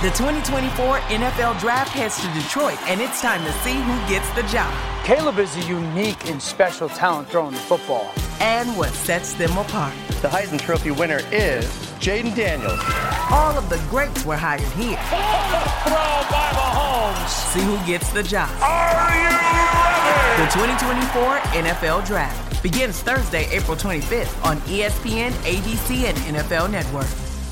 The 2024 NFL Draft heads to Detroit, and it's time to see who gets the job. Caleb is a unique and special talent throwing the football. And what sets them apart. The Heisman Trophy winner is Jaden Daniels. All of the greats were hired here. Throw by Mahomes. See who gets the job. Are you ready? The 2024 NFL Draft begins Thursday, April 25th on ESPN, ABC, and NFL Network.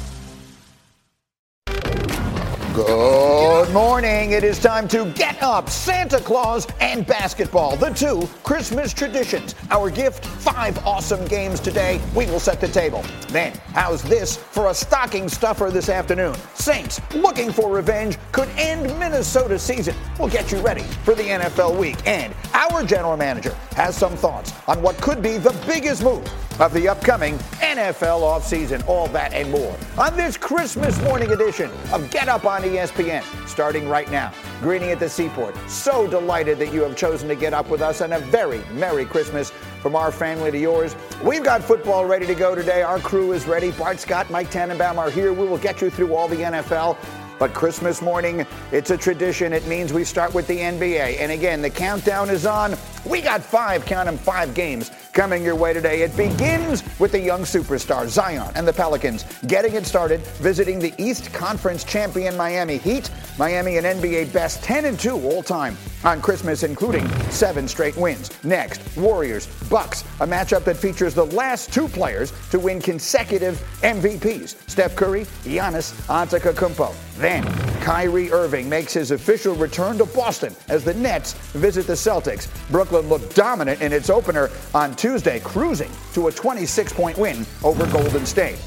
Good morning. It is time to get up. Santa Claus and basketball, the two Christmas traditions. Our gift, 5 awesome games today. We will set the table. Then, how's this for a stocking stuffer this afternoon? Saints, looking for revenge, could end Minnesota season. We'll get you ready for the NFL week. And our general manager has some thoughts on what could be the biggest move of the upcoming NFL offseason. All that and more on this Christmas morning edition of Get Up on ESPN, starting right now. Greeting at the Seaport. So delighted that you have chosen to get up with us, and a very Merry Christmas from our family to yours. We've got football ready to go today. Our crew is ready. Bart Scott, Mike Tannenbaum are here. We will get you through all the NFL. But Christmas morning, it's a tradition. It means we start with the NBA. And again, the countdown is on. We got 5 games coming your way today. It begins with the young superstar, Zion, and the Pelicans getting it started, visiting the East Conference champion Miami Heat. Miami, an NBA best 10-2 all time on Christmas, including 7 straight wins. Next, Warriors, Bucks, a matchup that features the last 2 players to win consecutive MVPs, Steph Curry, Giannis Antetokounmpo. Then, Kyrie Irving makes his official return to Boston as the Nets visit the Celtics. Brooklyn looked dominant in its opener on Tuesday, cruising to a 26-point win over Golden State.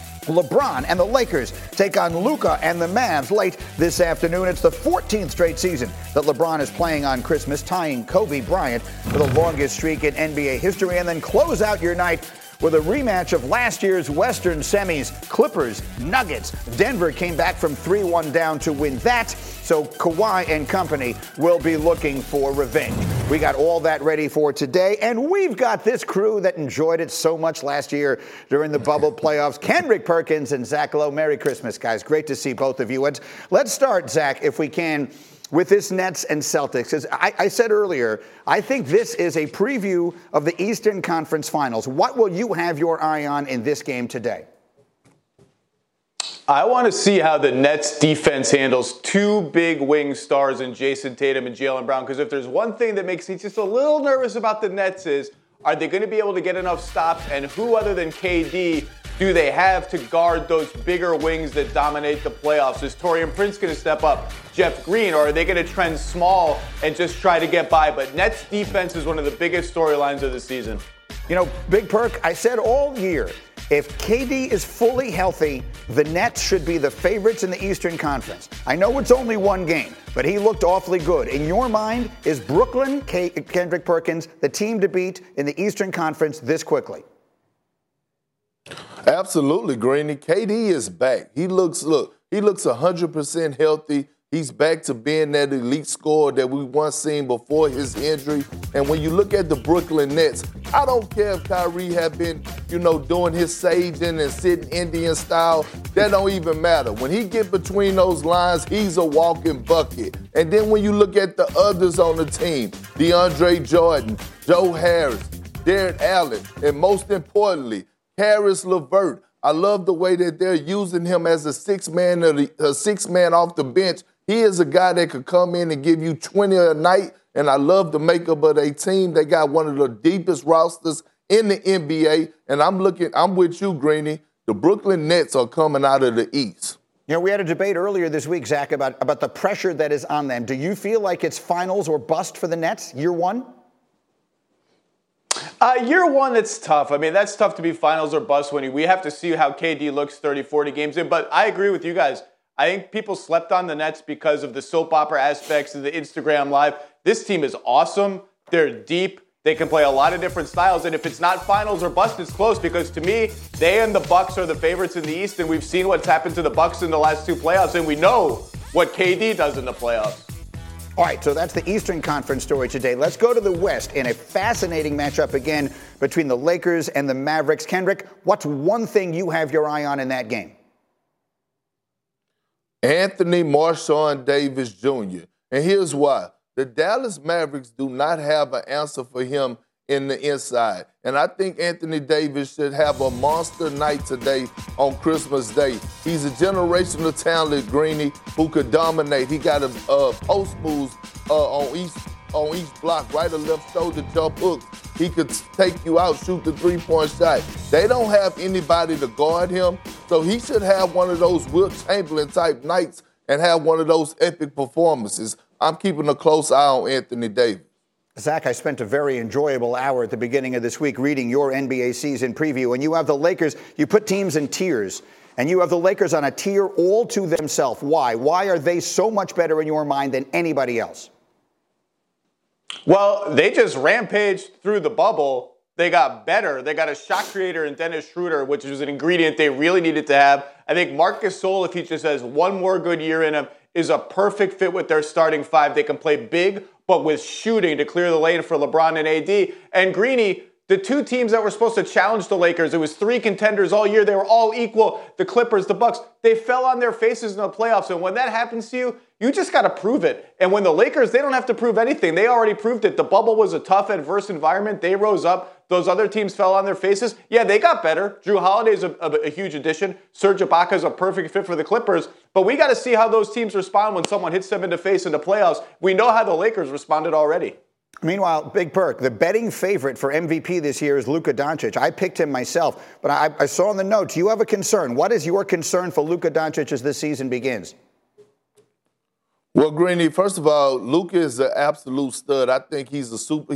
LeBron and the Lakers take on Luka and the Mavs late this afternoon. It's the 14th straight season that LeBron is playing on Christmas, tying Kobe Bryant for the longest streak in NBA history, and then close out your night with a rematch of last year's Western semis. Clippers, Nuggets. Denver came back from 3-1 down to win that, so Kawhi and company will be looking for revenge. We got all that ready for today, and we've got this crew that enjoyed it so much last year during the bubble playoffs. Kendrick Perkins and Zach Lowe. Merry Christmas, guys. Great to see both of you. And let's start, Zach, if we can, with this Nets and Celtics. As I said earlier, I think this is a preview of the Eastern Conference Finals. What will you have your eye on in this game today? I want to see how the Nets defense handles 2 big wing stars in Jason Tatum and Jaylen Brown, because if there's one thing that makes me just a little nervous about the Nets is, are they going to be able to get enough stops, and who other than KD do they have to guard those bigger wings that dominate the playoffs? Is Taurean Prince going to step up? Jeff Green? Or are they going to trend small and just try to get by? But Nets defense is one of the biggest storylines of the season. You know, Big Perk, I said all year, if KD is fully healthy, the Nets should be the favorites in the Eastern Conference. I know it's only 1 game, but he looked awfully good. In your mind, is Brooklyn, Kendrick Perkins, the team to beat in the Eastern Conference this quickly? Absolutely, Greeny. KD is back. He looks 100% healthy. He's back to being that elite scorer that we once seen before his injury. And when you look at the Brooklyn Nets, I don't care if Kyrie have been, doing his saging and sitting Indian style. That don't even matter. When he get between those lines, he's a walking bucket. And then when you look at the others on the team, DeAndre Jordan, Joe Harris, Derek Allen, and most importantly, Caris LeVert. I love the way that they're using him as a 6-man off the bench. He is a guy that could come in and give you 20 a night, and I love the makeup of their team. They got one of the deepest rosters in the NBA, and I'm with you, Greeny. The Brooklyn Nets are coming out of the East. We had a debate earlier this week, Zach, about the pressure that is on them. Do you feel like it's finals or bust for the Nets, year 1? Year 1, it's tough. I mean, that's tough to be finals or bust when we have to see how KD looks 30, 40 games in. But I agree with you guys. I think people slept on the Nets because of the soap opera aspects of the Instagram Live. This team is awesome. They're deep. They can play a lot of different styles. And if it's not finals or bust, it's close, because to me, they and the Bucks are the favorites in the East. And we've seen what's happened to the Bucks in the last 2 playoffs. And we know what KD does in the playoffs. All right, so that's the Eastern Conference story today. Let's go to the West in a fascinating matchup again between the Lakers and the Mavericks. Kendrick, what's one thing you have your eye on in that game? Anthony Marshawn Davis Jr. And here's why. The Dallas Mavericks do not have an answer for him in the inside. And I think Anthony Davis should have a monster night today on Christmas Day. He's a generational talent, Greeny, who could dominate. He got a post moves on each block, right or left shoulder jump hooks. He could take you out, shoot the three-point shot. They don't have anybody to guard him, so he should have one of those Wilt Chamberlain-type nights and have one of those epic performances. I'm keeping a close eye on Anthony Davis. Zach, I spent a very enjoyable hour at the beginning of this week reading your NBA season preview, and you have the Lakers, you put teams in tiers, and you have the Lakers on a tier all to themselves. Why? Why are they so much better in your mind than anybody else? Well, they just rampaged through the bubble. They got better. They got a shot creator in Dennis Schroeder, which was an ingredient they really needed to have. I think Marc Gasol, if he just has one more good year in him, is a perfect fit with their starting five. They can play big, but with shooting to clear the lane for LeBron and AD. And Greeny, the two teams that were supposed to challenge the Lakers, it was three contenders all year. They were all equal. The Clippers, the Bucks, they fell on their faces in the playoffs. And when that happens to you, you just got to prove it. And when the Lakers, they don't have to prove anything. They already proved it. The bubble was a tough, adverse environment. They rose up. Those other teams fell on their faces. Yeah, they got better. Drew Holiday's a huge addition. Serge Ibaka's a perfect fit for the Clippers. But we got to see how those teams respond when someone hits them in the face in the playoffs. We know how the Lakers responded already. Meanwhile, Big Perk, the betting favorite for MVP this year is Luka Doncic. I picked him myself, but I saw in the notes you have a concern. What is your concern for Luka Doncic as this season begins? Well, Greeny, first of all, Luka is an absolute stud. I think he is a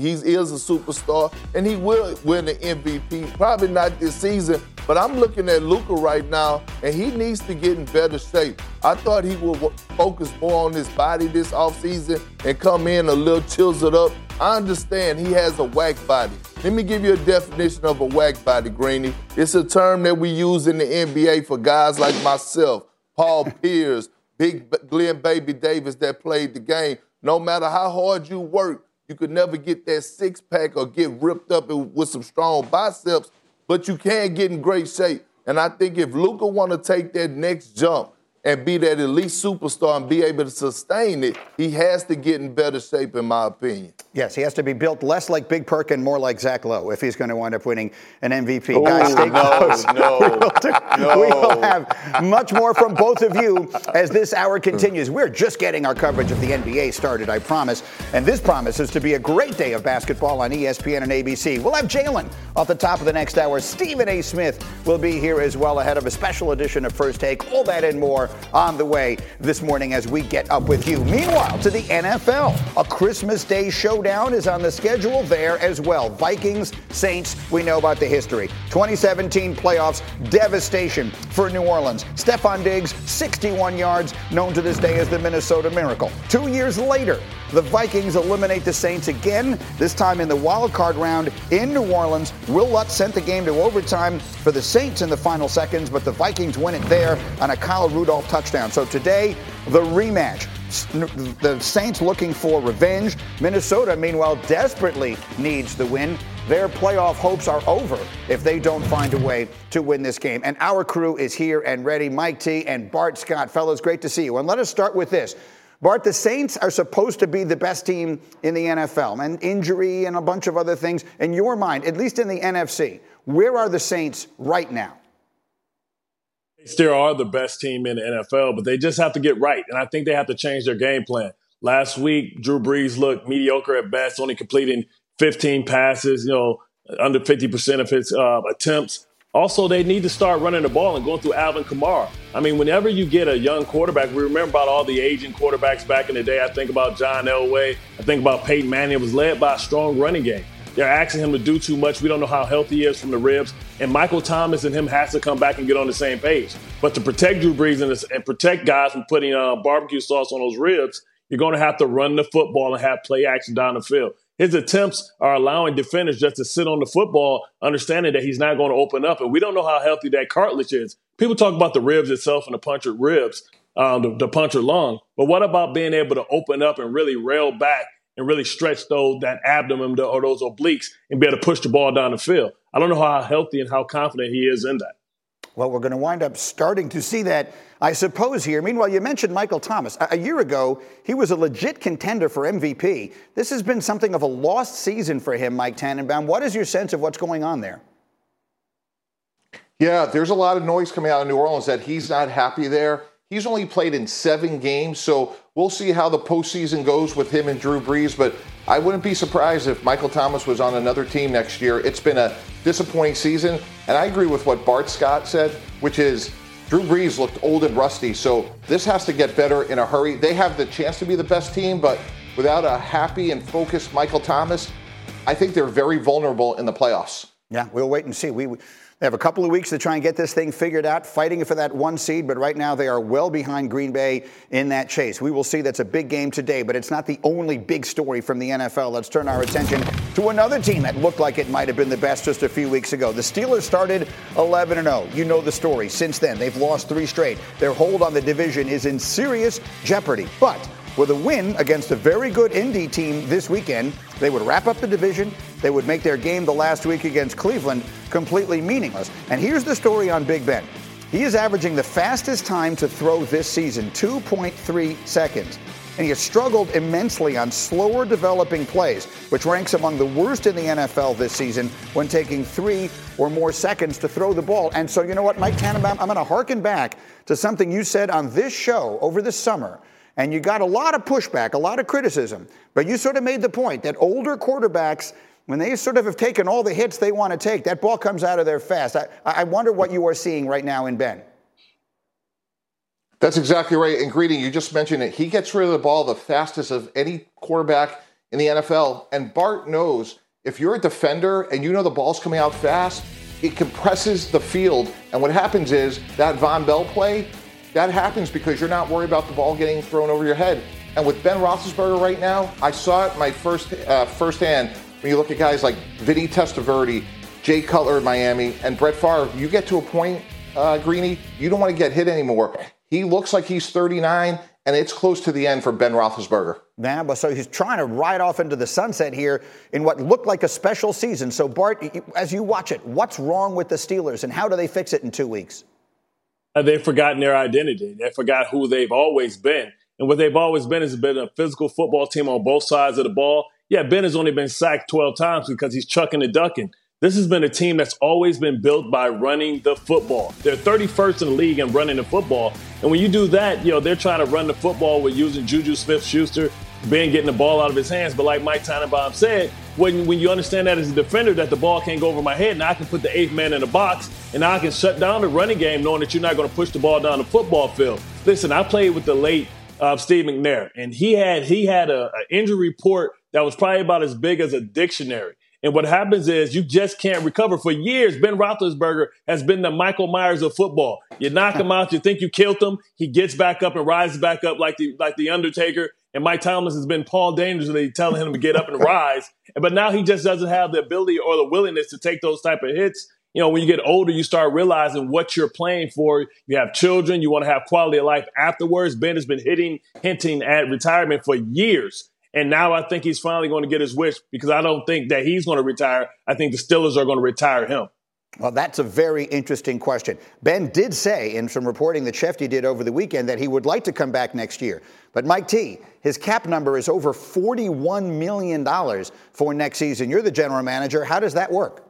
superstar, and he will win the MVP. Probably not this season, but I'm looking at Luka right now, and he needs to get in better shape. I thought he would focus more on his body this offseason and come in a little chiseled up. I understand he has a whack body. Let me give you a definition of a whack body, Greeny. It's a term that we use in the NBA for guys like myself, Paul Pierce, Big Glenn Baby Davis that played the game. No matter how hard you work, you could never get that six-pack or get ripped up with some strong biceps, but you can get in great shape. And I think if Luka want to take that next jump and be that elite superstar and be able to sustain it, he has to get in better shape, in my opinion. Yes, he has to be built less like Big Perk and more like Zach Lowe if he's going to wind up winning an MVP. Ooh, guys, stay close. No. We will have much more from both of you as this hour continues. We're just getting our coverage of the NBA started, I promise. And this promises to be a great day of basketball on ESPN and ABC. We'll have Jalen off the top of the next hour. Stephen A. Smith will be here as well ahead of a special edition of First Take. All that and more on the way this morning as we get up with you. Meanwhile, to the NFL, a Christmas Day showdown is on the schedule there as well. Vikings, Saints, we know about the history. 2017 playoffs, devastation for New Orleans. Stephon Diggs, 61 yards, known to this day as the Minnesota Miracle. 2 years later, the Vikings eliminate the Saints again, this time in the wild card round in New Orleans. Will Lutz sent the game to overtime for the Saints in the final seconds, but the Vikings win it there on a Kyle Rudolph touchdown. So today, the rematch. The Saints looking for revenge. Minnesota, meanwhile, desperately needs the win. Their playoff hopes are over if they don't find a way to win this game. And our crew is here and ready. Mike T and Bart Scott. Fellas, great to see you. And let us start with this. Bart, the Saints are supposed to be the best team in the NFL, and injury and a bunch of other things. In your mind, at least in the NFC, where are the Saints right now? They still are the best team in the NFL, but they just have to get right, and I think they have to change their game plan. Last week, Drew Brees looked mediocre at best, only completing 15 passes, under 50% of his attempts. Also, they need to start running the ball and going through Alvin Kamara. I mean, whenever you get a young quarterback, we remember about all the aging quarterbacks back in the day. I think about John Elway. I think about Peyton Manning. It was led by a strong running game. They're asking him to do too much. We don't know how healthy he is from the ribs. And Michael Thomas and him has to come back and get on the same page. But to protect Drew Brees and protect guys from putting barbecue sauce on those ribs, you're going to have to run the football and have play action down the field. His attempts are allowing defenders just to sit on the football, understanding that he's not going to open up. And we don't know how healthy that cartilage is. People talk about the ribs itself and the punctured ribs, the punctured lung. But what about being able to open up and really rail back and really stretch that abdomen or those obliques and be able to push the ball down the field? I don't know how healthy and how confident he is in that. Well, we're going to wind up starting to see that, I suppose, here. Meanwhile, you mentioned Michael Thomas. A year ago, he was a legit contender for MVP. This has been something of a lost season for him, Mike Tannenbaum. What is your sense of what's going on there? Yeah, there's a lot of noise coming out of New Orleans that he's not happy there. He's only played in 7 games, so we'll see how the postseason goes with him and Drew Brees. But I wouldn't be surprised if Michael Thomas was on another team next year. It's been a disappointing season, and I agree with what Bart Scott said, which is Drew Brees looked old and rusty, so this has to get better in a hurry. They have the chance to be the best team, but without a happy and focused Michael Thomas, I think they're very vulnerable in the playoffs. Yeah, we'll wait and see. They have a couple of weeks to try and get this thing figured out, fighting for that 1 seed, but right now they are well behind Green Bay in that chase. We will see. That's a big game today, but it's not the only big story from the NFL. Let's turn our attention to another team that looked like it might have been the best just a few weeks ago. The Steelers started 11-0. You know the story. Since then, they've lost 3 straight. Their hold on the division is in serious jeopardy, but with a win against a very good Indy team this weekend, they would wrap up the division. They would make their game the last week against Cleveland completely meaningless. And here's the story on Big Ben. He is averaging the fastest time to throw this season, 2.3 seconds. And he has struggled immensely on slower developing plays, which ranks among the worst in the NFL this season when taking 3 or more seconds to throw the ball. And so, you know what, Mike Tannenbaum, I'm going to harken back to something you said on this show over the summer. And you got a lot of pushback, a lot of criticism. But you sort of made the point that older quarterbacks, when they sort of have taken all the hits they want to take, that ball comes out of there fast. I wonder what you are seeing right now in Ben. That's exactly right. And Greedy, you just mentioned it. He gets rid of the ball the fastest of any quarterback in the NFL. And Bart knows if you're a defender and you know the ball's coming out fast, it compresses the field. And what happens is that Von Bell play, that happens because you're not worried about the ball getting thrown over your head. And with Ben Roethlisberger right now, I saw it my firsthand when you look at guys like Vinny Testaverde, Jay Cutler in Miami, and Brett Favre. You get to a point, Greeny, you don't want to get hit anymore. He looks like he's 39, and it's close to the end for Ben Roethlisberger. Yeah, but so he's trying to ride off into the sunset here in what looked like a special season. So, Bart, as you watch it, what's wrong with the Steelers, and how do they fix it in 2 weeks? They've forgotten their identity. They forgot who they've always been. And what they've always been is been a physical football team on both sides of the ball. Yeah, Ben has only been sacked 12 times because he's chucking and ducking. This has been a team that's always been built by running the football. They're 31st in the league in running the football. And when you do that, they're trying to run the football with using Juju Smith-Schuster, Ben getting the ball out of his hands. But like Mike Tannenbaum said, when you understand that as a defender, that the ball can't go over my head, now I can put the 8th man in the box, and now I can shut down the running game knowing that you're not going to push the ball down the football field. Listen, I played with the late Steve McNair, and he had an injury report that was probably about as big as a dictionary. And what happens is you just can't recover. For years, Ben Roethlisberger has been the Michael Myers of football. You knock him out, you think you killed him, he gets back up and rises back up like the Undertaker. And Mike Tomlin has been Paul Dangerously telling him to get up and rise. But now he just doesn't have the ability or the willingness to take those type of hits. When you get older, you start realizing what you're playing for. You have children. You want to have quality of life afterwards. Ben has been hinting at retirement for years. And now I think he's finally going to get his wish because I don't think that he's going to retire. I think the Steelers are going to retire him. Well, that's a very interesting question. Ben did say in some reporting that Shefty did over the weekend that he would like to come back next year. But Mike T, his cap number is over $41 million for next season. You're the general manager. How does that work?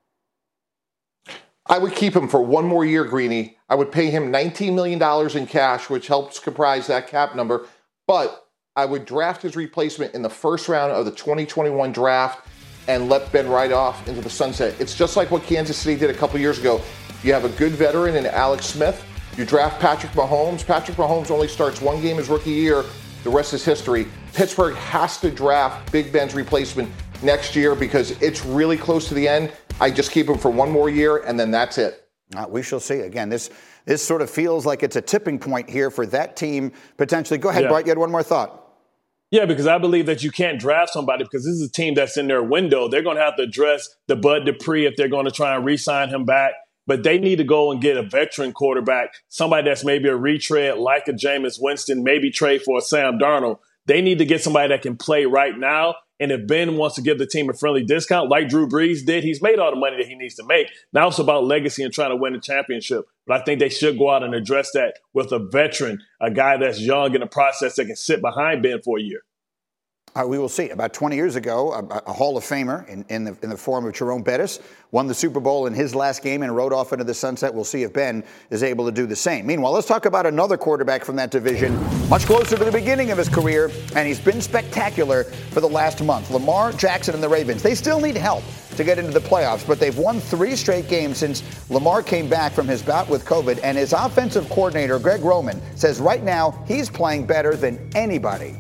I would keep him for one more year, Greeny. I would pay him $19 million in cash, which helps comprise that cap number. But I would draft his replacement in the first round of the 2021 draft and let Ben ride off into the sunset. It's just like what Kansas City did a couple years ago. You have a good veteran in Alex Smith. You draft Patrick Mahomes. Patrick Mahomes only starts one game his rookie year. The rest is history. Pittsburgh has to draft Big Ben's replacement next year because it's really close to the end. I just keep him for one more year, and then that's it. We shall see. Again, this sort of feels like it's a tipping point here for that team potentially. Go ahead, Bart. You had one more thought. Yeah, because I believe that you can't draft somebody because this is a team that's in their window. They're going to have to address the Bud Dupree if they're going to try and re-sign him back. But they need to go and get a veteran quarterback, somebody that's maybe a retread like a Jameis Winston, maybe trade for a Sam Darnold. They need to get somebody that can play right now And if Ben wants to give the team a friendly discount like Drew Brees did, he's made all the money that he needs to make. Now it's about legacy and trying to win a championship. But I think they should go out and address that with a veteran, a guy that's young in the process that can sit behind Ben for a year. We will see. About 20 years ago, a Hall of Famer in the form of Jerome Bettis won the Super Bowl in his last game and rode off into the sunset. We'll see if Ben is able to do the same. Meanwhile, let's talk about another quarterback from that division, much closer to the beginning of his career, and he's been spectacular for the last month. Lamar Jackson and the Ravens. They still need help to get into the playoffs, but they've won 3 straight games since Lamar came back from his bout with COVID, and his offensive coordinator, Greg Roman, says right now he's playing better than anybody.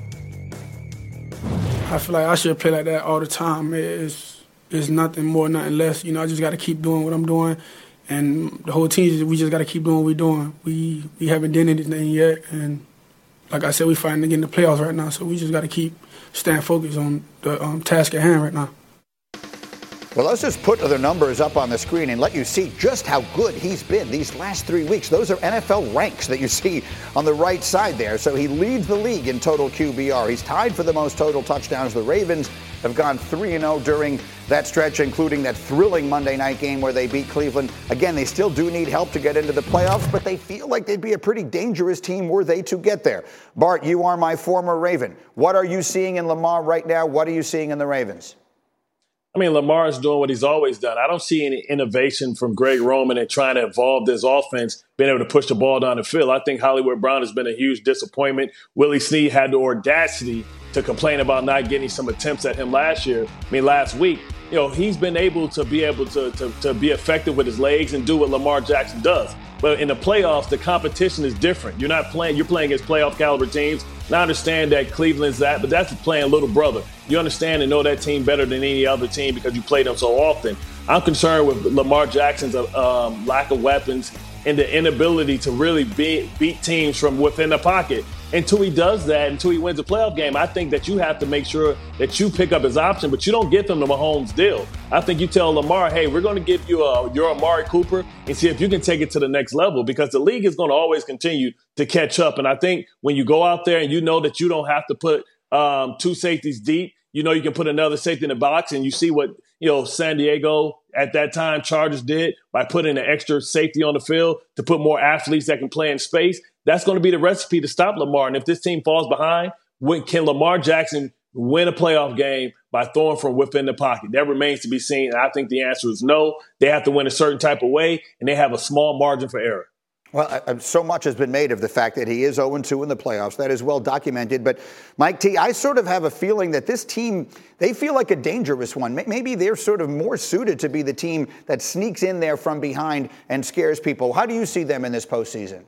I feel like I should play like that all the time. It's nothing more, nothing less. You know, I just got to keep doing what I'm doing. And the whole team, we just got to keep doing what we're doing. We haven't done anything yet. And like I said, we're fighting to get in the playoffs right now. So we just got to keep staying focused on the task at hand right now. Well, let's just put the numbers up on the screen and let you see just how good he's been these last 3 weeks. Those are NFL ranks that you see on the right side there. So he leads the league in total QBR. He's tied for the most total touchdowns. The Ravens have gone 3-0 during that stretch, including that thrilling Monday night game where they beat Cleveland. Again, they still do need help to get into the playoffs, but they feel like they'd be a pretty dangerous team were they to get there. Bart, you are my former Raven. What are you seeing in Lamar right now? What are you seeing in the Ravens? I mean, Lamar is doing what he's always done. I don't see any innovation from Greg Roman in trying to evolve this offense, being able to push the ball down the field. I think Hollywood Brown has been a huge disappointment. Willie Snead had the audacity to complain about not getting some attempts at him last week. You know, he's been able to be effective with his legs and do what Lamar Jackson does. But in the playoffs, the competition is different. You're playing against playoff caliber teams. And I understand that Cleveland's that, but that's playing little brother. You understand and know that team better than any other team because you play them so often. I'm concerned with Lamar Jackson's lack of weapons and the inability to really beat teams from within the pocket. Until he does that, until he wins a playoff game, I think that you have to make sure that you pick up his option, but you don't give him the Mahomes deal. I think you tell Lamar, hey, we're going to give you your Amari Cooper and see if you can take it to the next level because the league is going to always continue to catch up. And I think when you go out there and you know that you don't have to put 2 safeties deep, you know you can put another safety in the box, and you see what San Diego at that time Chargers did by putting an extra safety on the field to put more athletes that can play in space. That's going to be the recipe to stop Lamar. And if this team falls behind, can Lamar Jackson win a playoff game by throwing from within the pocket? That remains to be seen. And I think the answer is no. They have to win a certain type of way, and they have a small margin for error. Well, so much has been made of the fact that he is 0-2 in the playoffs. That is well documented. But, Mike T., I sort of have a feeling that this team, they feel like a dangerous one. Maybe they're sort of more suited to be the team that sneaks in there from behind and scares people. How do you see them in this postseason?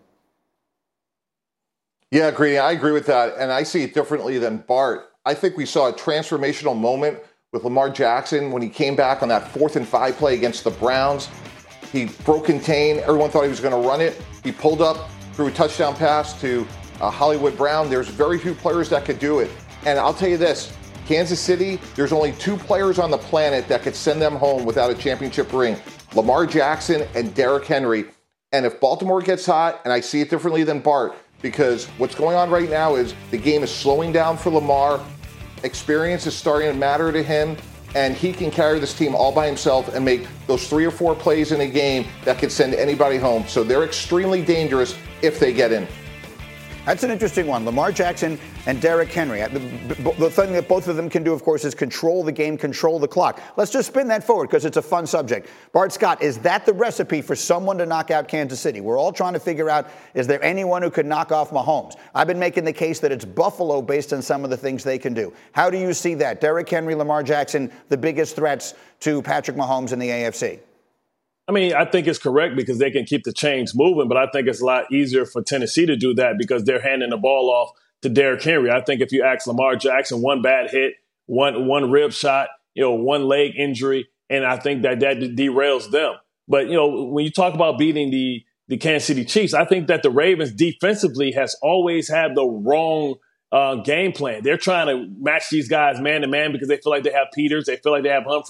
Yeah, Greeny, I agree with that, and I see it differently than Bart. I think we saw a transformational moment with Lamar Jackson when he came back on that 4th and 5 play against the Browns. He broke contain. Everyone thought he was going to run it. He pulled up, threw a touchdown pass to Hollywood Brown. There's very few players that could do it. And I'll tell you this, Kansas City, there's only 2 players on the planet that could send them home without a championship ring, Lamar Jackson and Derrick Henry. And if Baltimore gets hot, and I see it differently than Bart, because what's going on right now is the game is slowing down for Lamar. Experience is starting to matter to him. And he can carry this team all by himself and make those 3 or 4 plays in a game that could send anybody home. So they're extremely dangerous if they get in. That's an interesting one. Lamar Jackson and Derrick Henry. The thing that both of them can do, of course, is control the game, control the clock. Let's just spin that forward because it's a fun subject. Bart Scott, is that the recipe for someone to knock out Kansas City? We're all trying to figure out, is there anyone who could knock off Mahomes? I've been making the case that it's Buffalo based on some of the things they can do. How do you see that? Derrick Henry, Lamar Jackson, the biggest threats to Patrick Mahomes in the AFC? I mean, I think it's correct because they can keep the chains moving, but I think it's a lot easier for Tennessee to do that because they're handing the ball off to Derrick Henry. I think if you ask Lamar Jackson, one bad hit, one rib shot, one leg injury, and I think that derails them. But, when you talk about beating the Kansas City Chiefs, I think that the Ravens defensively has always had the wrong game plan. They're trying to match these guys man to man because they feel like they have Peters, they feel like they have Humphreys.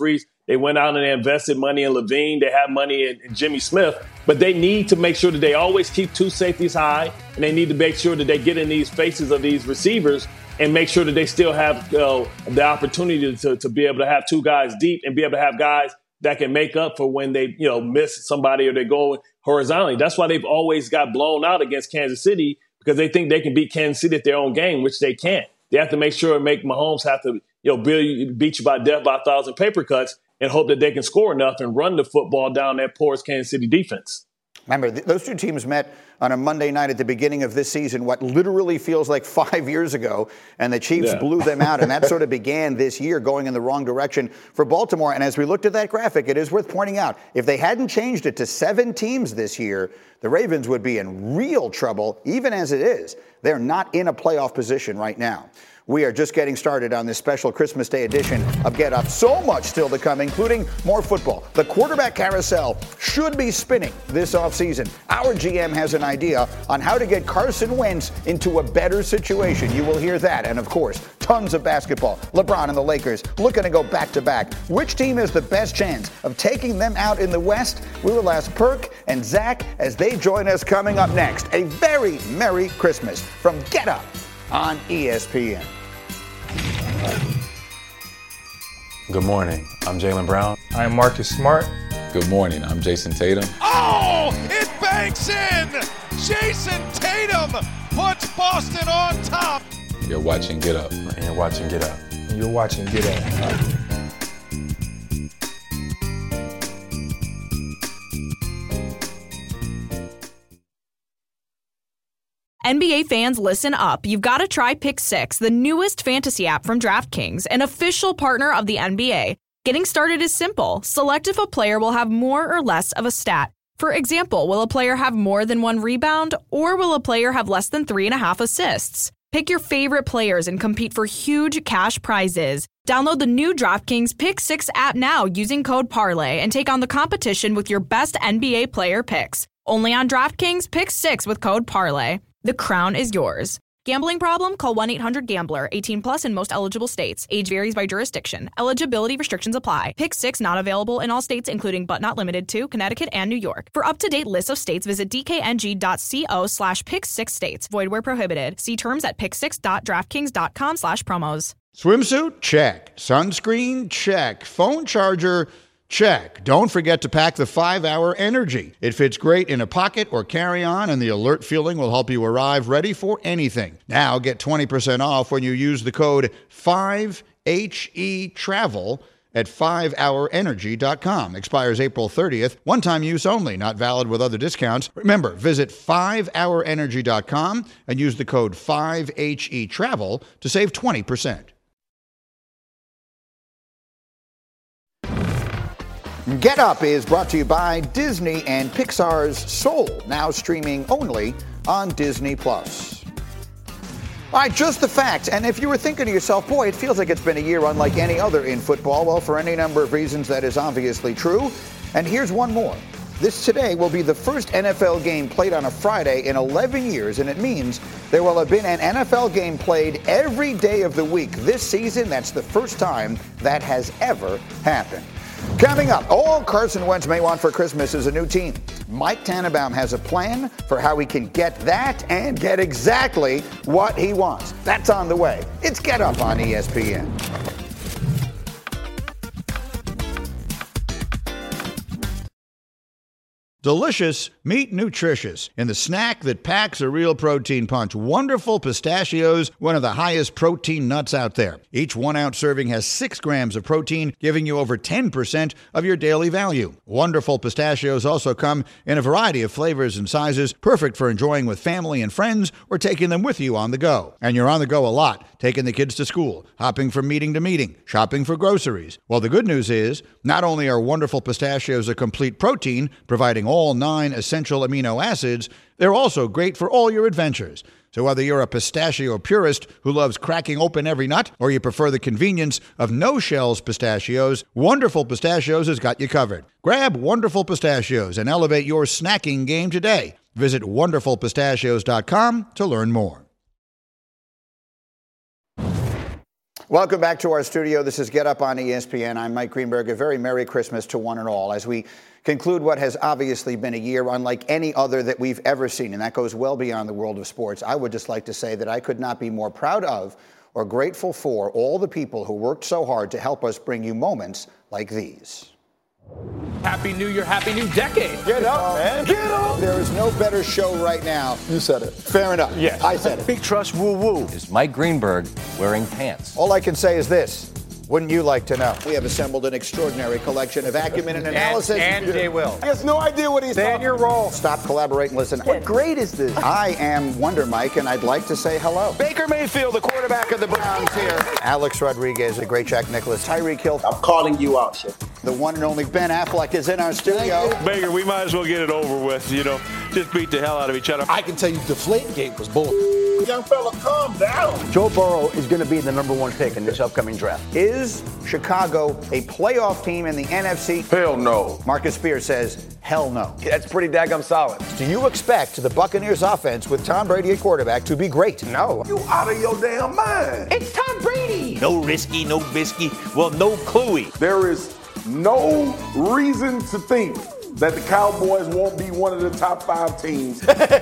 They went out and they invested money in Levine. They have money in Jimmy Smith. But they need to make sure that they always keep two safeties high, and they need to make sure that they get in these faces of these receivers and make sure that they still have the opportunity to be able to have two guys deep and be able to have guys that can make up for when they miss somebody or they go horizontally. That's why they've always got blown out against Kansas City, because they think they can beat Kansas City at their own game, which they can't. They have to make sure and make Mahomes have to beat you by death by 1,000 paper cuts and hope that they can score enough and run the football down that porous Kansas City defense. Remember, those two teams met on a Monday night at the beginning of this season, what literally feels like 5 years ago, and the Chiefs blew them out, and that sort of began this year going in the wrong direction for Baltimore. And as we looked at that graphic, it is worth pointing out, if they hadn't changed it to 7 teams this year, the Ravens would be in real trouble, even as it is. They're not in a playoff position right now. We are just getting started on this special Christmas Day edition of Get Up. So much still to come, including more football. The quarterback carousel should be spinning this offseason. Our GM has an idea on how to get Carson Wentz into a better situation. You will hear that. And, of course, tons of basketball. LeBron and the Lakers looking to go back-to-back. Which team has the best chance of taking them out in the West? We will ask Perk and Zach as they join us coming up next. A very Merry Christmas from Get Up on ESPN. Good morning. I'm Jaylen Brown. I'm Marcus Smart. Good morning. I'm Jason Tatum. Oh, it banks in! Jason Tatum puts Boston on top. You're watching Get Up. And you're watching Get Up. And you're watching Get Up. NBA fans, listen up. You've got to try Pick 6, the newest fantasy app from DraftKings, an official partner of the NBA. Getting started is simple. Select if a player will have more or less of a stat. For example, will a player have more than 1 rebound, or will a player have less than 3.5 assists? Pick your favorite players and compete for huge cash prizes. Download the new DraftKings Pick 6 app now using code PARLAY and take on the competition with your best NBA player picks. Only on DraftKings Pick 6 with code PARLAY. The crown is yours. Gambling problem? Call 1-800-GAMBLER. 18 plus in most eligible states. Age varies by jurisdiction. Eligibility restrictions apply. Pick 6 not available in all states, including but not limited to Connecticut and New York. For up-to-date lists of states, visit dkng.co/pick6states. Void where prohibited. See terms at pick6.draftkings.com/promos. Swimsuit? Check. Sunscreen? Check. Phone charger? Check. Don't forget to pack the 5-Hour Energy. It fits great in a pocket or carry-on, and the alert feeling will help you arrive ready for anything. Now get 20% off when you use the code 5HETRAVEL at 5hourenergy.com. Expires April 30th. One-time use only. Not valid with other discounts. Remember, visit 5hourenergy.com and use the code 5HETRAVEL to save 20%. Get Up is brought to you by Disney and Pixar's Soul, now streaming only on Disney+. All right, just the facts. And if you were thinking to yourself, boy, it feels like it's been a year unlike any other in football, well, for any number of reasons, that is obviously true. And here's one more. This today will be the first NFL game played on a Friday in 11 years, and it means there will have been an NFL game played every day of the week this season. That's the first time that has ever happened. Coming up, all Carson Wentz may want for Christmas is a new team. Mike Tannenbaum has a plan for how he can get that and get exactly what he wants. That's on the way. It's Get Up on ESPN. Delicious, meet nutritious in the snack that packs a real protein punch. Wonderful Pistachios, one of the highest protein nuts out there. Each 1-ounce serving has 6 grams of protein, giving you over 10% of your daily value. Wonderful Pistachios also come in a variety of flavors and sizes, perfect for enjoying with family and friends or taking them with you on the go. And you're on the go a lot, taking the kids to school, hopping from meeting to meeting, shopping for groceries. Well, the good news is, not only are Wonderful Pistachios a complete protein, providing all 9 essential amino acids, they're also great for all your adventures. So whether you're a pistachio purist who loves cracking open every nut, or you prefer the convenience of no-shells pistachios, Wonderful Pistachios has got you covered. Grab Wonderful Pistachios and elevate your snacking game today. Visit wonderfulpistachios.com to learn more. Welcome back to our studio. This is Get Up on ESPN. I'm Mike Greenberg. A very Merry Christmas to one and all as we conclude what has obviously been a year unlike any other that we've ever seen, and that goes well beyond the world of sports. I would just like to say that I could not be more proud of or grateful for all the people who worked so hard to help us bring you moments like these. Happy New Year, Happy New Decade. Get up, man. Get up. There is no better show right now. You said it. Fair enough. Yes. I said it. Big trust, woo-woo. Is Mike Greenberg wearing pants? All I can say is this. Wouldn't you like to know? We have assembled an extraordinary collection of acumen and analysis. And Jay Will. He has no idea what he's Stay talking in your role. Stop, collaborate, and listen. What grade is this? I am Wonder Mike, and I'd like to say hello. Baker Mayfield, the quarterback of the Browns here. Alex Rodriguez, the great Jack Nicklaus, Tyreek Hill. I'm calling you out, Chef. The one and only Ben Affleck is in our studio. Baker, we might as well get it over with, just beat the hell out of each other. I can tell you Deflategate was bull. Young fella, calm down. Joe Burrow is going to be the number one pick in this upcoming draft. Is Chicago a playoff team in the NFC? Hell no. Marcus Spears says, hell no. That's pretty daggum solid. Do you expect the Buccaneers offense with Tom Brady at quarterback to be great? No. You out of your damn mind. It's Tom Brady. No risky, no bisky. Well, no cluey. There is no reason to think that the Cowboys won't be one of the top 5 teams.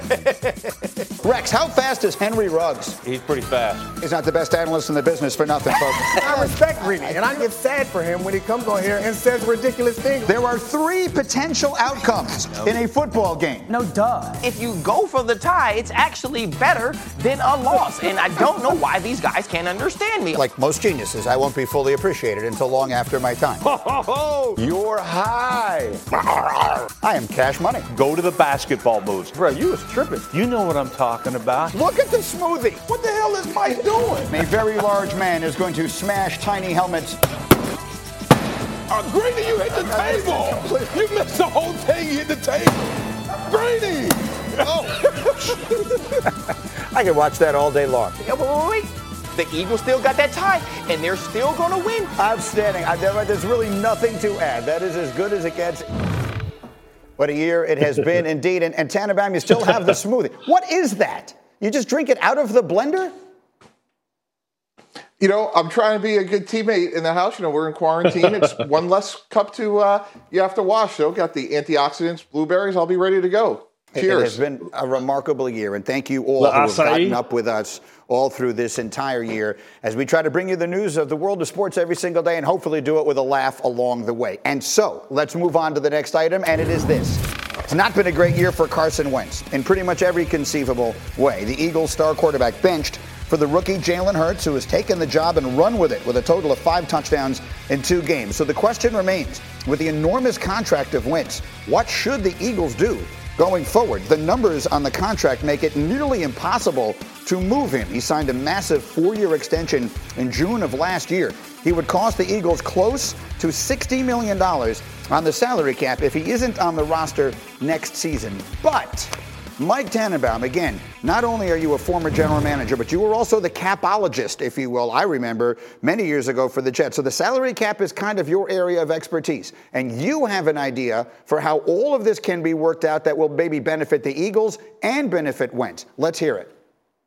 Rex, how fast is Henry Ruggs? He's pretty fast. He's not the best analyst in the business for nothing, folks. I respect Reedy, and I get sad for him when he comes on here and says ridiculous things. There are 3 potential outcomes in a football game. No, duh. If you go for the tie, it's actually better than a loss. And I don't know why these guys can't understand me. Like most geniuses, I won't be fully appreciated until long after my time. You're high. I am Cash Money. Go to the basketball moves. Bro, you was tripping. You know what I'm talking about. Look at the smoothie. What the hell is Mike doing? A very large man is going to smash tiny helmets. Grady, you hit the table. You missed the whole thing. You hit the table. Grady. Oh. I can watch that all day long. Yeah, wait. The Eagles still got that tie, and they're still going to win. Outstanding. There's really nothing to add. That is as good as it gets. What a year it has been, indeed. And Tannenbaum, you still have the smoothie. What is that? You just drink it out of the blender? I'm trying to be a good teammate in the house. We're in quarantine. It's one less cup to you have to wash. So got the antioxidants, blueberries. I'll be ready to go. Cheers. It has been a remarkable year, and thank you all who have gotten up with us all through this entire year as we try to bring you the news of the world of sports every single day and hopefully do it with a laugh along the way. And so let's move on to the next item, and it is this. It's not been a great year for Carson Wentz in pretty much every conceivable way. The Eagles star quarterback benched for the rookie Jalen Hurts, who has taken the job and run with it with a total of 5 touchdowns in 2 games. So the question remains, with the enormous contract of Wentz, what should the Eagles do going forward? The numbers on the contract make it nearly impossible to move him. He signed a massive 4-year extension in June of last year. He would cost the Eagles close to $60 million on the salary cap if he isn't on the roster next season. But Mike Tannenbaum, again, not only are you a former general manager, but you were also the capologist, if you will. I remember many years ago for the Jets. So the salary cap is kind of your area of expertise. And you have an idea for how all of this can be worked out that will maybe benefit the Eagles and benefit Wentz. Let's hear it.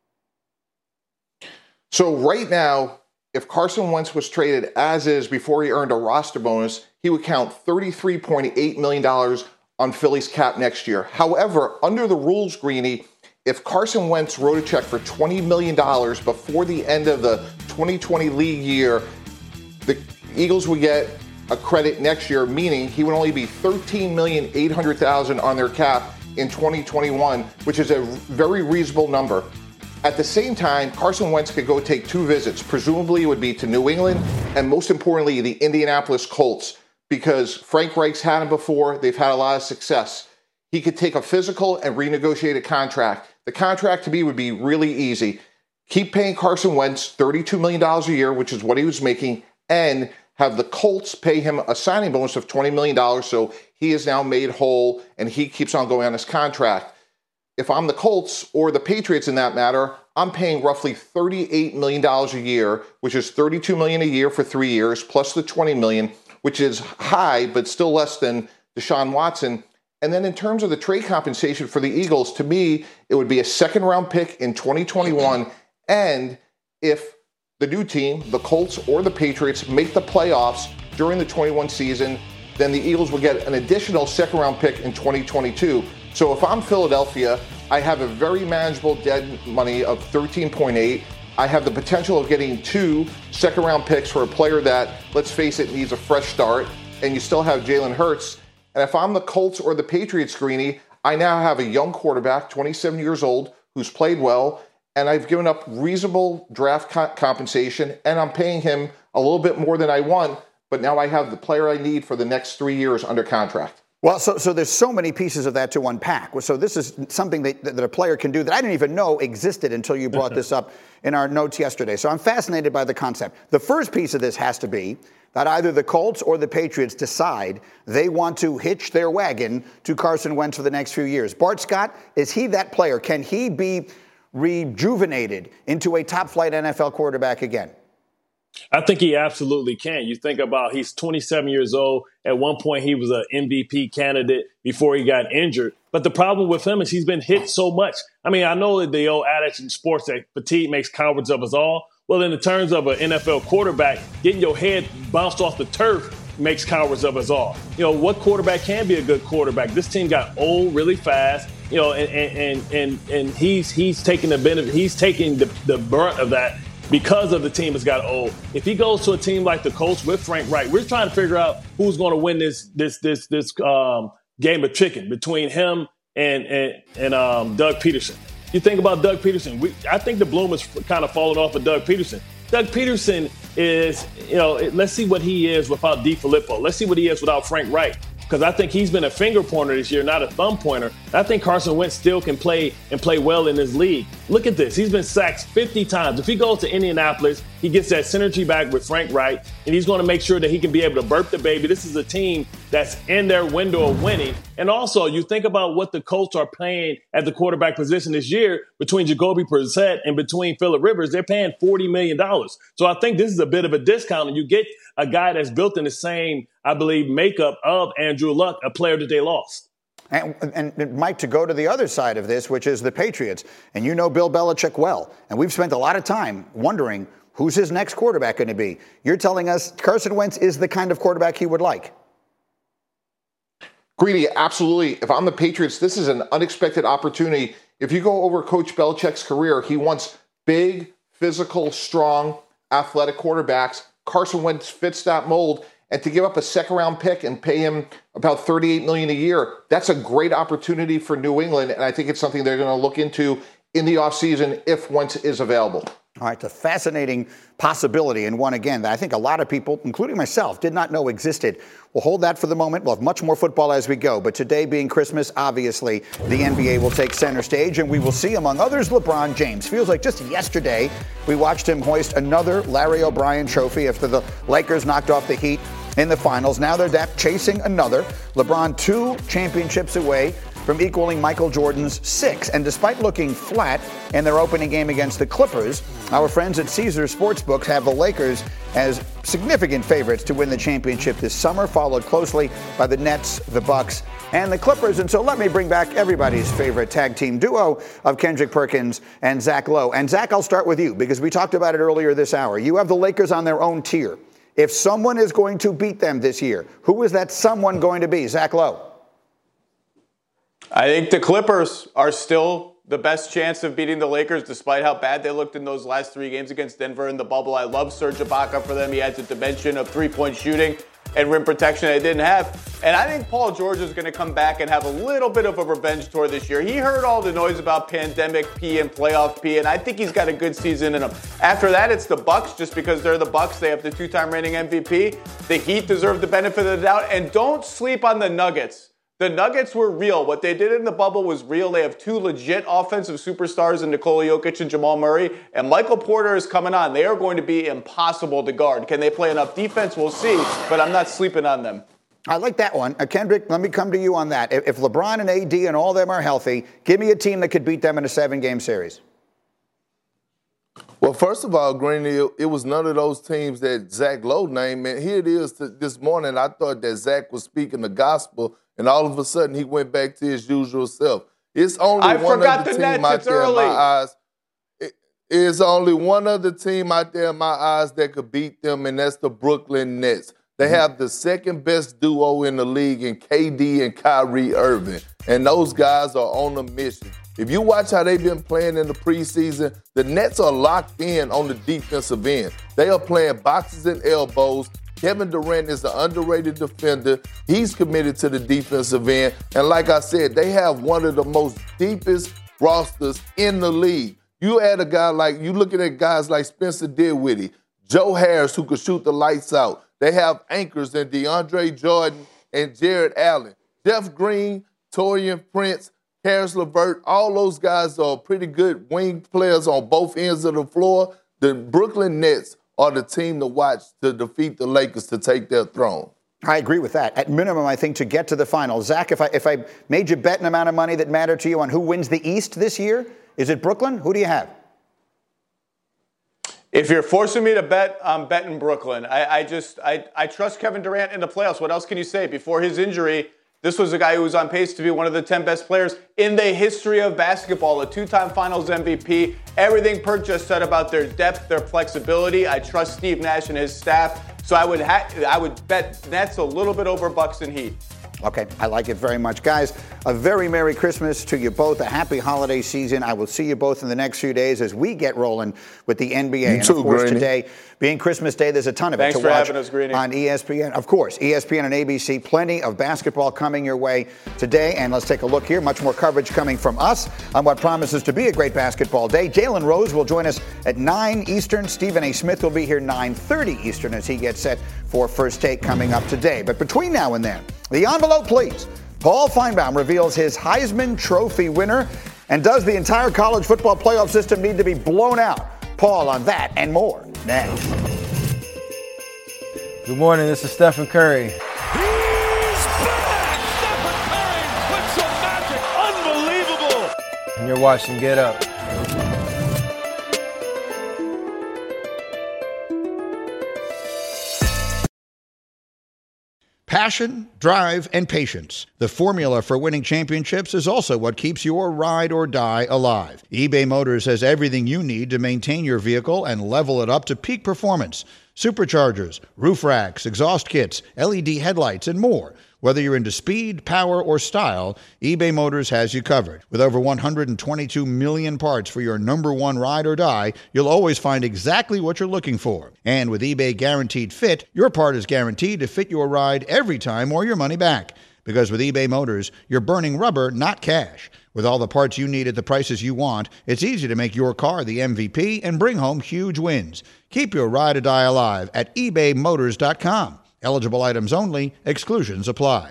So right now, if Carson Wentz was traded as is before he earned a roster bonus, he would count $33.8 million on Philly's cap next year. However, under the rules, Greeny, if Carson Wentz wrote a check for $20 million before the end of the 2020 league year, the Eagles would get a credit next year, meaning he would only be $13,800,000 on their cap in 2021, which is a very reasonable number. At the same time, Carson Wentz could go take 2 visits. Presumably it would be to New England and most importantly, the Indianapolis Colts, because Frank Reich's had him before. They've had a lot of success. He could take a physical and renegotiate a contract. The contract to me would be really easy. Keep paying Carson Wentz $32 million a year, which is what he was making, and have the Colts pay him a signing bonus of $20 million, so he is now made whole and he keeps on going on his contract. If I'm the Colts or the Patriots in that matter, I'm paying roughly $38 million a year, which is $32 million a year for 3 years, plus the $20 million, which is high, but still less than Deshaun Watson. And then in terms of the trade compensation for the Eagles, to me, it would be a 2nd-round pick in 2021. And if the new team, the Colts or the Patriots, make the playoffs during the 21 season, then the Eagles will get an additional second-round pick in 2022. So if I'm Philadelphia, I have a very manageable dead money of 13.8. I have the potential of getting 2 second-round picks for a player that, let's face it, needs a fresh start, and you still have Jalen Hurts. And if I'm the Colts or the Patriots, Greeny, I now have a young quarterback, 27 years old, who's played well, and I've given up reasonable draft compensation, and I'm paying him a little bit more than I want, but now I have the player I need for the next 3 years under contract. Well, so there's so many pieces of that to unpack. So this is something that a player can do that I didn't even know existed until you brought this up in our notes yesterday. So I'm fascinated by the concept. The first piece of this has to be that either the Colts or the Patriots decide they want to hitch their wagon to Carson Wentz for the next few years. Bart Scott, is he that player? Can he be rejuvenated into a top-flight NFL quarterback again? I think he absolutely can. You think about he's 27 years old. At one point, he was an MVP candidate before he got injured. But the problem with him is he's been hit so much. I mean, I know that the old adage in sports that fatigue makes cowards of us all. Well, in the terms of an NFL quarterback, getting your head bounced off the turf makes cowards of us all. You know, what quarterback can be a good quarterback? This team got old really fast, you know, and he's taking the benefit. He's taking the brunt of that because of the team has got old. If he goes to a team like the Colts with Frank Reich, we're trying to figure out who's going to win this game of chicken between him and Doug Peterson. You think about Doug Peterson. I think the bloom is kind of falling off of Doug Peterson. Doug Peterson is, you know, let's see what he is without DeFilippo. Let's see what he is without Frank Reich. Because I think he's been a finger pointer this year, not a thumb pointer. I think Carson Wentz still can play and play well in this league. Look at this. He's been sacked 50 times. If he goes to Indianapolis, he gets that synergy back with Frank Reich, and he's going to make sure that he can be able to burp the baby. This is a team that's in their window of winning. And also, you think about what the Colts are paying at the quarterback position this year between Jacoby Brissett and between Phillip Rivers. They're paying $40 million. So I think this is a bit of a discount, and you get a guy that's built in the same, I believe, makeup of Andrew Luck, a player that they lost. And Mike, to go to the other side of this, which is the Patriots, and you know Bill Belichick well, and we've spent a lot of time wondering who's his next quarterback going to be. You're telling us Carson Wentz is the kind of quarterback he would like. Greedy, absolutely. If I'm the Patriots, this is an unexpected opportunity. If you go over Coach Belichick's career, he wants big, physical, strong, athletic quarterbacks. Carson Wentz fits that mold. And to give up a second-round pick and pay him about $38 million a year, that's a great opportunity for New England, and I think it's something they're going to look into in the offseason if Wentz is available. All right, it's a fascinating possibility, and one, again, that I think a lot of people, including myself, did not know existed. We'll hold that for the moment. We'll have much more football as we go, but today being Christmas, obviously, the NBA will take center stage, and we will see, among others, LeBron James. Feels like just yesterday we watched him hoist another Larry O'Brien trophy after the Lakers knocked off the Heat in the finals. Now they're chasing another. LeBron 2 championships away from equaling Michael Jordan's 6. And despite looking flat in their opening game against the Clippers, our friends at Caesars Sportsbooks have the Lakers as significant favorites to win the championship this summer, followed closely by the Nets, the Bucks, and the Clippers. And so let me bring back everybody's favorite tag team duo of Kendrick Perkins and Zach Lowe. And Zach, I'll start with you because we talked about it earlier this hour. You have the Lakers on their own tier. If someone is going to beat them this year, who is that someone going to be? Zach Lowe. I think the Clippers are still the best chance of beating the Lakers, despite how bad they looked in those last 3 games against Denver in the bubble. I love Serge Ibaka for them. He adds a dimension of three-point shooting and rim protection they didn't have. And I think Paul George is going to come back and have a little bit of a revenge tour this year. He heard all the noise about pandemic P and playoff P, and I think he's got a good season in him. After that, it's the Bucks, just because they're the Bucks. They have the 2-time reigning MVP. The Heat deserve the benefit of the doubt. And don't sleep on the Nuggets. The Nuggets were real. What they did in the bubble was real. They have 2 legit offensive superstars in Nikola Jokic and Jamal Murray. And Michael Porter is coming on. They are going to be impossible to guard. Can they play enough defense? We'll see. But I'm not sleeping on them. I like that one. Kendrick, let me come to you on that. If LeBron and AD and all of them are healthy, give me a team that could beat them in a 7-game series. Well, first of all, Greeny, it was none of those teams that Zach Lowe named. And here it is this morning. I thought that Zach was speaking the gospel, and all of a sudden he went back to his usual self. It's only one other team out there in my eyes. There's only one other team out there in my eyes that could beat them, and that's the Brooklyn Nets. They have the second best duo in the league in KD and Kyrie Irving, and those guys are on a mission. If you watch how they've been playing in the preseason, the Nets are locked in on the defensive end. They are playing boxes and elbows. Kevin Durant is an underrated defender. He's committed to the defensive end. And like I said, they have one of the most deepest rosters in the league. You add a guy like, you looking at guys like Spencer Dinwiddie, Joe Harris, who could shoot the lights out. They have anchors in DeAndre Jordan and Jared Allen. Jeff Green, Taurean Prince, Karis LeVert, all those guys are pretty good wing players on both ends of the floor. The Brooklyn Nets are the team to watch to defeat the Lakers to take their throne. I agree with that. At minimum, I think, to get to the finals. Zach, if I made you bet an amount of money that mattered to you on who wins the East this year, is it Brooklyn? Who do you have? If you're forcing me to bet, I'm betting Brooklyn. I trust Kevin Durant in the playoffs. What else can you say? Before his injury, this was a guy who was on pace to be one of the 10 best players in the history of basketball, a two-time Finals MVP. Everything Perk just said about their depth, their flexibility. I trust Steve Nash and his staff. So I would bet Nets a little bit over Bucks and Heat. Okay, I like it very much. Guys, a very Merry Christmas to you both. A happy holiday season. I will see you both in the next few days as we get rolling with the NBA. You too, and of course, Greeny. Today, being Christmas Day, there's a ton of it to watch having us, Greeny. on ESPN. Of course, ESPN and ABC. Plenty of basketball coming your way today. And let's take a look here. Much more coverage coming from us on what promises to be a great basketball day. Jalen Rose will join us at 9 Eastern. Stephen A. Smith will be here 9:30 Eastern as he gets set for First Take coming up today. But between now and then, the envelope, please. Paul Feinbaum reveals his Heisman Trophy winner. And does the entire college football playoff system need to be blown out? Paul on that and more next. Good morning. This is Stephen Curry. He's back! Stephen Curry with some magic. Unbelievable! And you're watching Get Up. Passion, drive, and patience. The formula for winning championships is also what keeps your ride or die alive. eBay Motors has everything you need to maintain your vehicle and level it up to peak performance. Superchargers, roof racks, exhaust kits, LED headlights, and more. Whether you're into speed, power, or style, eBay Motors has you covered. With over 122 million parts for your number one ride or die, you'll always find exactly what you're looking for. And with eBay Guaranteed Fit, your part is guaranteed to fit your ride every time or your money back. Because with eBay Motors, you're burning rubber, not cash. With all the parts you need at the prices you want, it's easy to make your car the MVP and bring home huge wins. Keep your ride or die alive at ebaymotors.com. Eligible items only. Exclusions apply.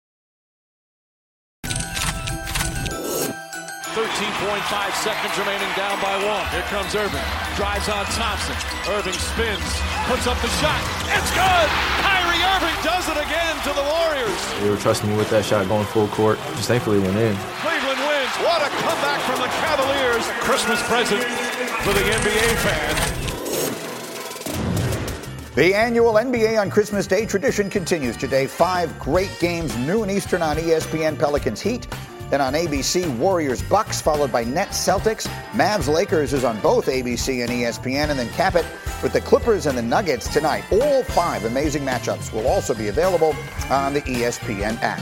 13.5 seconds remaining, down by one. Here comes Irving. Drives on Thompson. Irving spins. Puts up the shot. It's good! Kyrie Irving does it again to the Warriors. They were trusting me with that shot going full court. Just thankfully went in. Cleveland wins. What a comeback from the Cavaliers. Christmas present for the NBA fan. The annual NBA on Christmas Day tradition continues today. 5 great games, noon Eastern on ESPN, Pelicans Heat. Then on ABC, Warriors Bucks, followed by Nets Celtics. Mavs Lakers is on both ABC and ESPN. And then cap it with the Clippers and the Nuggets tonight. All 5 amazing matchups will also be available on the ESPN app.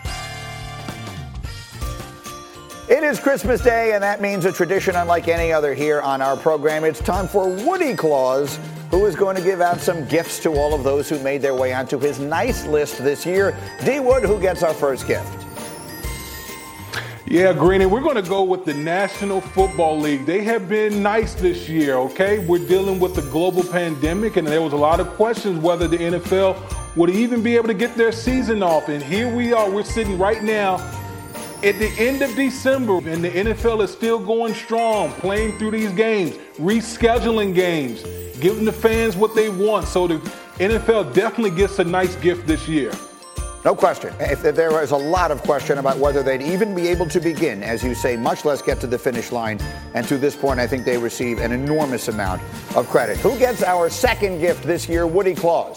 It is Christmas Day, and that means a tradition unlike any other here on our program. It's time for Woody Claus, who is going to give out some gifts to all of those who made their way onto his nice list this year. D. Wood, who gets our first gift? Yeah, Greeny, we're going to go with the National Football League. They have been nice this year, okay? We're dealing with the global pandemic, and there was a lot of questions whether the NFL would even be able to get their season off. And here we are. We're sitting right now at the end of December, and the NFL is still going strong, playing through these games, rescheduling games, giving the fans what they want. So the NFL definitely gets a nice gift this year. No question. If there was a lot of question about whether they'd even be able to begin, as you say, much less get to the finish line. And to this point, I think they receive an enormous amount of credit. Who gets our second gift this year? Woody Claus.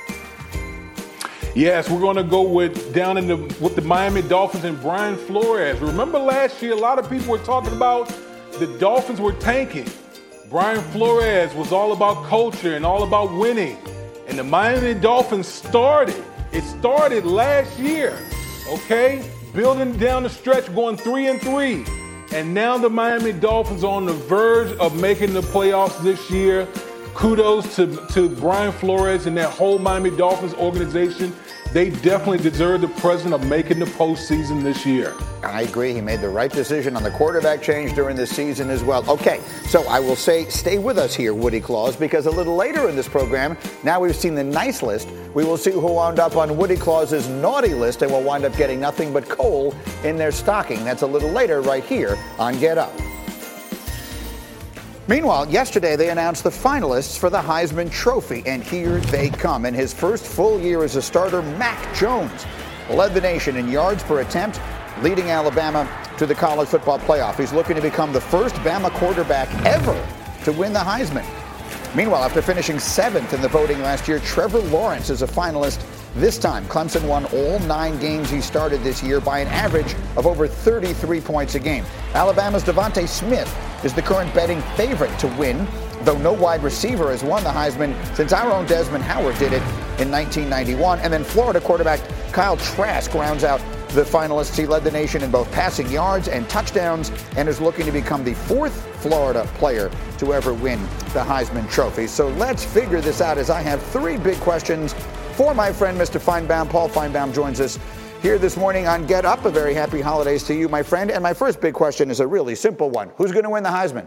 Yes, we're going to go with the Miami Dolphins and Brian Flores. Remember last year, a lot of people were talking about the Dolphins were tanking. Brian Flores was all about culture and all about winning. And the Miami Dolphins started. It started last year, okay? Building down the stretch, going 3-3. And now the Miami Dolphins are on the verge of making the playoffs this year. Kudos to Brian Flores and that whole Miami Dolphins organization. They definitely deserve the present of making the postseason this year. I agree. He made the right decision on the quarterback change during this season as well. Okay, so I will say stay with us here, Woody Claus, because a little later in this program, now we've seen the nice list, we will see who wound up on Woody Claus's naughty list and will wind up getting nothing but coal in their stocking. That's a little later right here on Get Up. Meanwhile, yesterday they announced the finalists for the Heisman Trophy, and here they come. In his first full year as a starter, Mac Jones led the nation in yards per attempt, leading Alabama to the college football playoff. He's looking to become the first Bama quarterback ever to win the Heisman. Meanwhile, after finishing 7th in the voting last year, Trevor Lawrence is a finalist this time. Clemson won all 9 games he started this year by an average of over 33 points a game. Alabama's Devontae Smith is the current betting favorite to win, though no wide receiver has won the Heisman since our own Desmond Howard did it in 1991. And then Florida quarterback Kyle Trask rounds out the finalists. He led the nation in both passing yards and touchdowns and is looking to become the 4th Florida player to ever win the Heisman Trophy. So let's figure this out as I have 3 big questions for my friend, Mr. Feinbaum. Paul Feinbaum joins us here this morning on Get Up. A very happy holidays to you, my friend. And my first big question is a really simple one. Who's going to win the Heisman?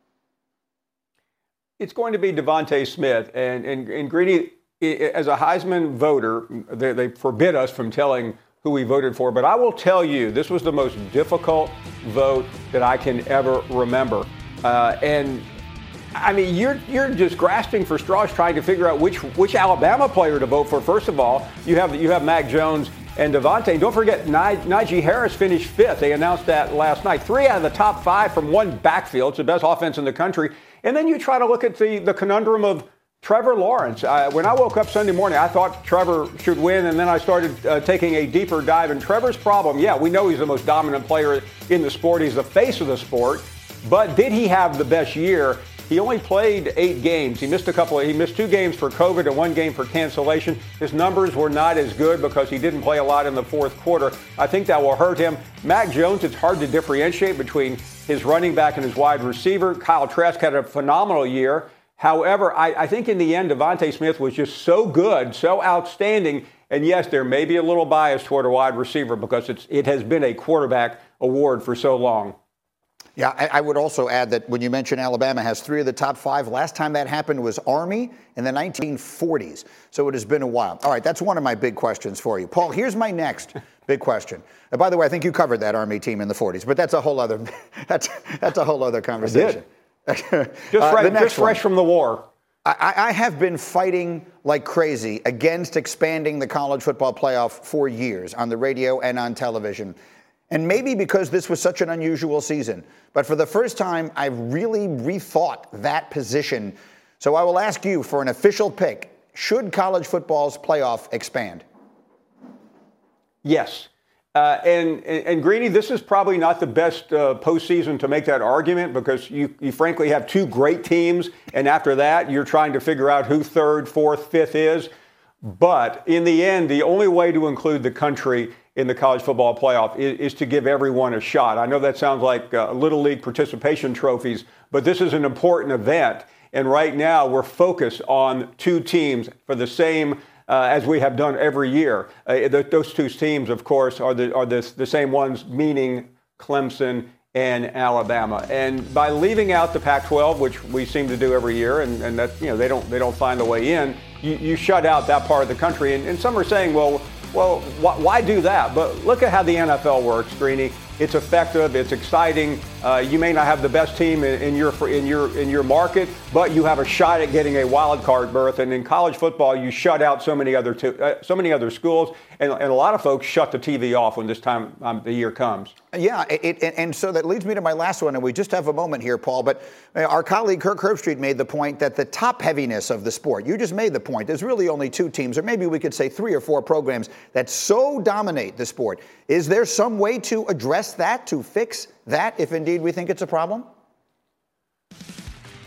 It's going to be Devontae Smith. And Greeny, as a Heisman voter, they forbid us from telling who we voted for. But I will tell you, this was the most difficult vote that I can ever remember. And I mean, you're just grasping for straws trying to figure out which Alabama player to vote for. First of all, you have Mac Jones and Devontae. Don't forget, Najee Harris finished 5th. They announced that last night. 3 out of the top 5 from one backfield. It's the best offense in the country. And then you try to look at the conundrum of Trevor Lawrence. When I woke up Sunday morning, I thought Trevor should win, and then I started taking a deeper dive. And Trevor's problem, yeah, we know he's the most dominant player in the sport. He's the face of the sport. But did he have the best year? He only played 8 games. He missed 2 games for COVID and 1 game for cancellation. His numbers were not as good because he didn't play a lot in the 4th quarter. I think that will hurt him. Mac Jones, it's hard to differentiate between his running back and his wide receiver. Kyle Trask had a phenomenal year. However, I think in the end, Devontae Smith was just so good, so outstanding. And yes, there may be a little bias toward a wide receiver because it has been a quarterback award for so long. Yeah, I would also add that when you mention Alabama has 3 of the top 5, last time that happened was Army in the 1940s. So it has been a while. All right, that's one of my big questions for you. Paul, here's my next big question. And by the way, I think you covered that Army team in the 40s, but that's a whole other that's a whole other conversation. Just fresh from the war. I have been fighting like crazy against expanding the college football playoff for years on the radio and on television. And maybe because this was such an unusual season. But for the first time, I've really rethought that position. So I will ask you for an official pick. Should college football's playoff expand? Yes. And Greeny, this is probably not the best postseason to make that argument because you frankly have 2 great teams. And after that, you're trying to figure out who 3rd, 4th, 5th is. But in the end, the only way to include the country in the college football playoff is to give everyone a shot. I know that sounds like Little League participation trophies, but this is an important event. And right now we're focused on 2 teams for the same, as we have done every year. Those 2 teams, of course, are the same ones, meaning Clemson and Alabama. And by leaving out the Pac-12, which we seem to do every year, and that they don't find a way in, you shut out that part of the country. And some are saying, well, why do that? But look at how the NFL works, Greeny. It's effective. It's exciting. You may not have the best team in your market, but you have a shot at getting a wild card berth. And in college football, you shut out so many other schools, and a lot of folks shut the TV off when this time the year comes. Yeah, and so that leads me to my last one, and we just have a moment here, Paul. But our colleague Kirk Herbstreit made the point that the top heaviness of the sport. You just made the point. There's really only 2 teams, or maybe we could say 3 or 4 programs that so dominate the sport. Is there some way to address that, to fix that, if indeed we think it's a problem?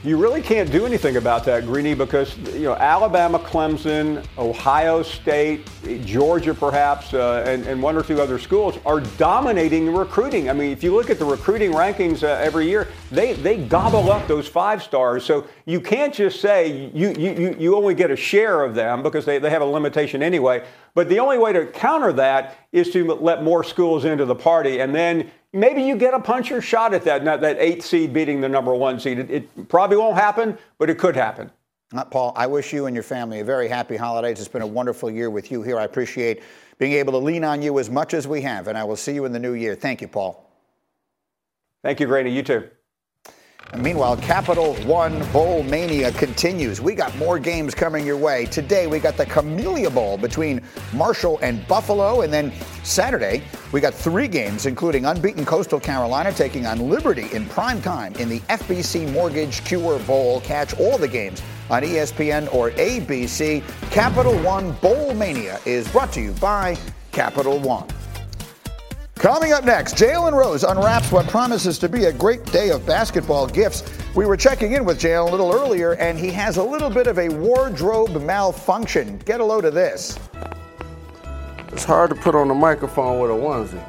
You really can't do anything about that, Greeny, because Alabama, Clemson, Ohio State, Georgia perhaps, and one or two other schools are dominating recruiting. I mean, if you look at the recruiting rankings every year, they gobble up those 5 stars. So you can't just say you only get a share of them because they have a limitation anyway. But the only way to counter that is to let more schools into the party, and then maybe you get a puncher's shot at that 8th seed beating the number 1 seed. It probably won't happen, but it could happen. Paul, I wish you and your family a very happy holidays. It's been a wonderful year with you here. I appreciate being able to lean on you as much as we have, and I will see you in the new year. Thank you, Paul. Thank you, Greeny. You too. And meanwhile, Capital One Bowl Mania continues. We got more games coming your way. Today, we got the Camellia Bowl between Marshall and Buffalo. And then Saturday, we got 3 games, including unbeaten Coastal Carolina taking on Liberty in prime time in the FBC Mortgage Cure Bowl. Catch all the games on ESPN or ABC. Capital One Bowl Mania is brought to you by Capital One. Coming up next, Jalen Rose unwraps what promises to be a great day of basketball gifts. We were checking in with Jalen a little earlier, and he has a little bit of a wardrobe malfunction. Get a load of this. It's hard to put on the microphone with a onesie.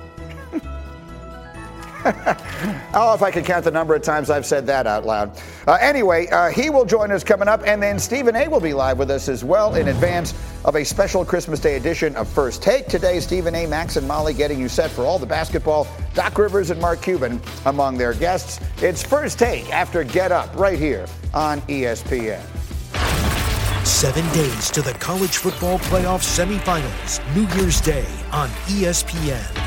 I don't know if I can count the number of times I've said that out loud. Anyway, he will join us coming up, and then Stephen A. will be live with us as well in advance of a special Christmas Day edition of First Take. Today, Stephen A., Max, and Molly getting you set for all the basketball. Doc Rivers and Mark Cuban among their guests. It's First Take after Get Up right here on ESPN. 7 days to the college football playoff semifinals, New Year's Day on ESPN.